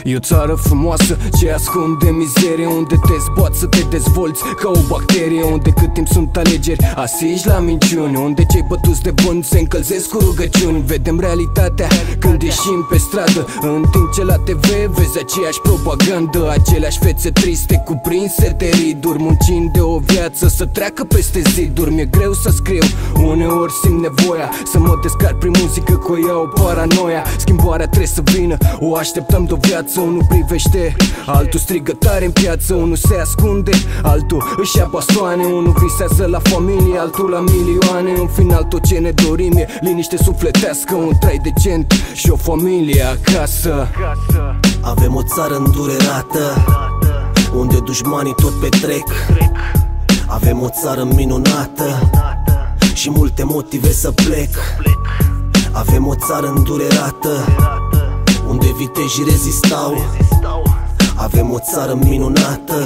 E o țară frumoasă ce ascunde mizerie, unde te zboți să te dezvolți ca o bacterie, unde cât timp sunt alegeri asiși la minciuni, unde cei bătuți de vânt se încălzesc cu rugăciuni. Vedem realitatea când ieșim pe stradă, în timp ce la TV vezi aceeași propagandă, aceleași fețe triste cuprinse de riduri, muncind de o viață să treacă peste ziduri. Mi-e greu să scriu, uneori simt nevoia să mă descarc prin muzică, că o iau paranoia. Schimbarea trebuie să vină, o așteptăm de o viață. Unul privește, altul strigă tare în piață, unul se ascunde, altul își ia bastoane, unul visează la familie, altul la milioane. În final tot ce ne dorim e liniște sufletească, un trai decent și o familie acasă. Avem o țară îndurerată, unde dușmanii tot petrec. Avem o țară minunată și multe motive să plec. Avem o țară îndurerată, unde vitejii rezistau. Avem o țară minunată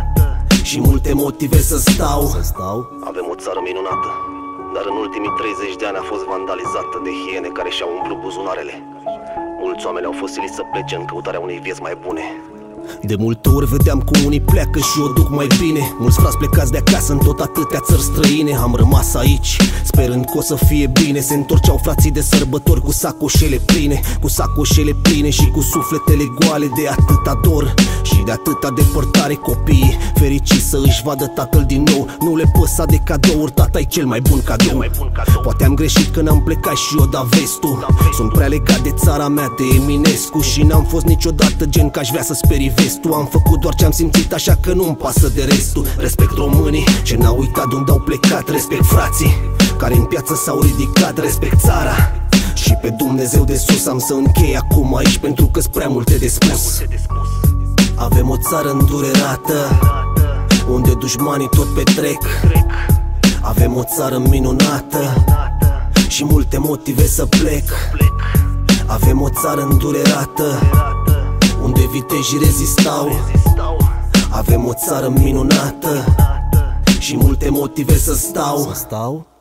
și multe motive să stau. Avem o țară minunată, dar în ultimii 30 de ani a fost vandalizată de hiene care și-au umplut buzunarele. Mulți oameni au fost siliți să plece în căutarea unei vieți mai bune. De multe ori vedeam cum unii pleacă și o duc mai bine. Mulți frați plecați de acasă în tot atâtea țări străine. Am rămas aici, sperând că o să fie bine. Se întorceau frații de sărbători cu sacoșele pline, cu sacoșele pline și cu sufletele goale de atâta dor și de atâta depărtare. Copiii fericiți să își vadă tatăl din nou, nu le păsa de cadouri, tata-i cel mai bun cadou. Poate am greșit când am plecat și eu, dar vezi tu, sunt prea legat de țara mea, de Eminescu, și n-am fost niciodată gen că aș vrea să sperii vestul. Am făcut doar ce-am simțit, așa că nu-mi pasă de restul. Respect românii ce n-au uitat de unde au plecat. Respect frații care în piață s-au ridicat. Respect țara și pe Dumnezeu de sus. Am să închei acum aici pentru că-s prea multe de spus. Avem o țară îndurerată, unde dușmanii tot petrec. Avem o țară minunată și multe motive să plec. Avem o țară îndurerată, unde vitejii rezistau. Avem o țară minunată și multe motive să stau.